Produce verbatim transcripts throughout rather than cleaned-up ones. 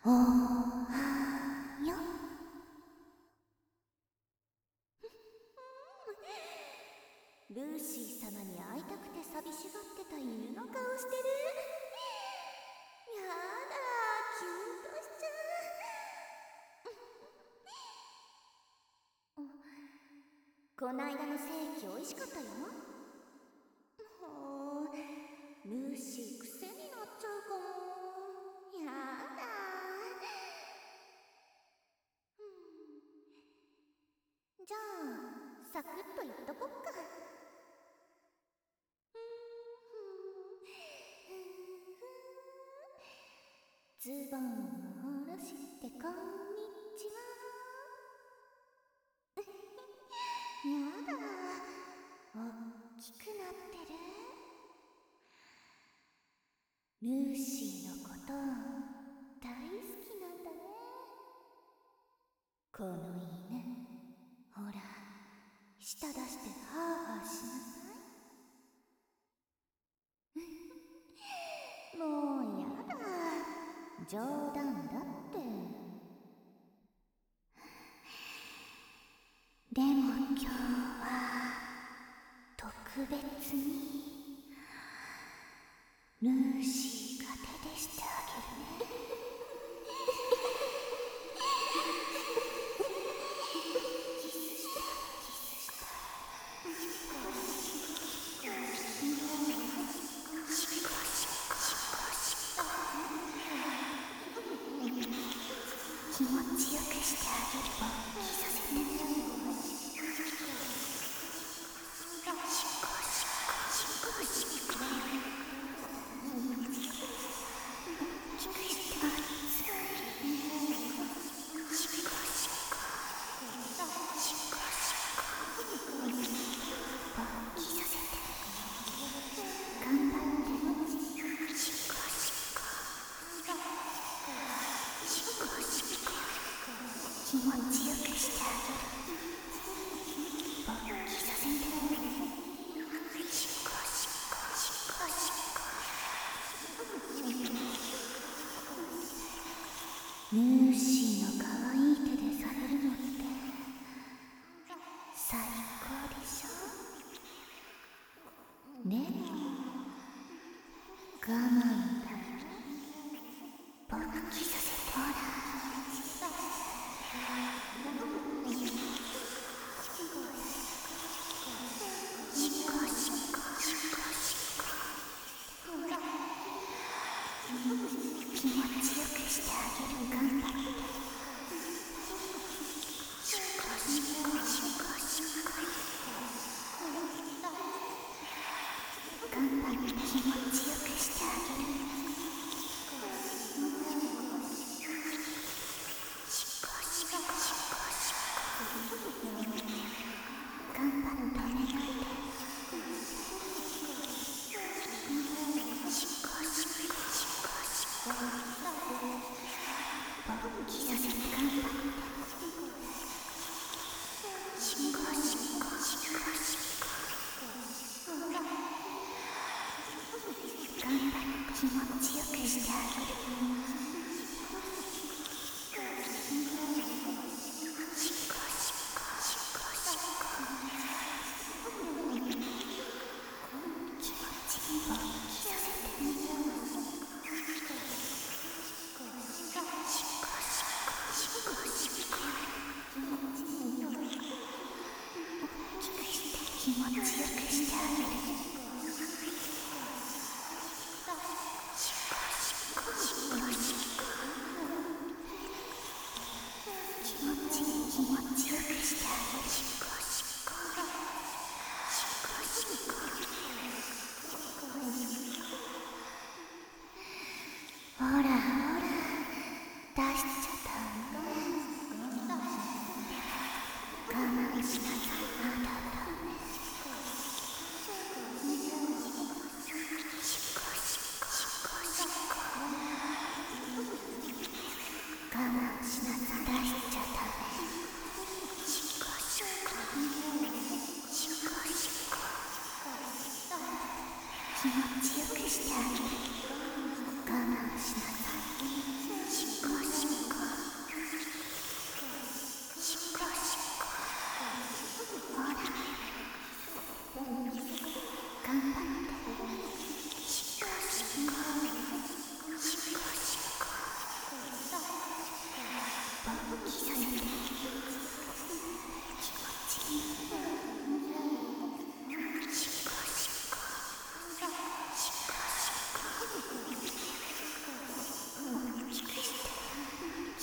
おはよルーシー様に会いたくて寂しがってた犬の顔してる。やだ、キュンとしちゃう。こないだのステーキ美味しかったよ。もうルーシー癖になっちゃうかも。やだ。じゃあサクッと言っとこっか。ズボンを下ろしてこんにちは。やだ、おっきくなってる。ルーシーのこと大好きなんだね。この犬、ほら舌出してハーハーしなさい。もうやだ、冗談だって。でも今日は特別にルーシーが手でしてあげるね。キスしたキスしたシコシコシコシコ。気持ちよくしてあげる。キさせてシコシコシコシコ。気持ちよくしてあげる。勃起させてシコシコシコシコ。ルーシーの可愛い手でされるのって最高でしょ。でも我慢だよ。勃起させてほら。気持ちよくしてあげる。頑張ってシコシコシコシコ。頑張って気持ちよくしてあげる。シコシコシコシコ。頑張る止めないで。シコシコシコシコ。勃起させて頑張ってシコシコシコシコ。頑張って気持ちよくしてあげる。シコシコシコシコ。気持ちいい勃起させてね。シコシコシコシコ。大きくして気持ちよくしてあげる。シコシコシコシコ。気持ちいい気持ちよくしてあげる。シコシコシコシコ。ほらほら出しちゃダメ。我慢しなさい。まだダメ。シコシコシコシコ。我慢しなさい。出しちゃダメ。シコシコシコシコ。気持ちよくしてあげる。我慢しなさい。シコシコ。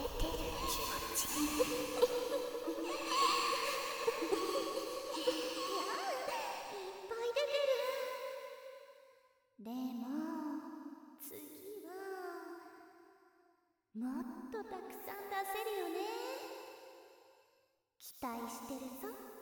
てる気持ちいやいっぱい出てる。でも次はもっとたくさん出せるよね。期待してるぞ。